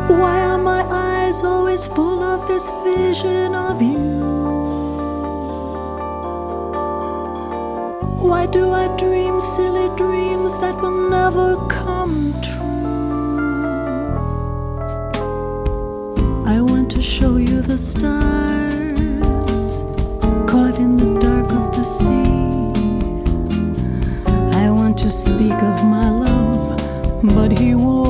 Why are my eyes always full of this vision of you? Why do I dream silly dreams that will never come true? I want to show you the stars caught in the dark of the sea. I want to speak of my love, but he won't.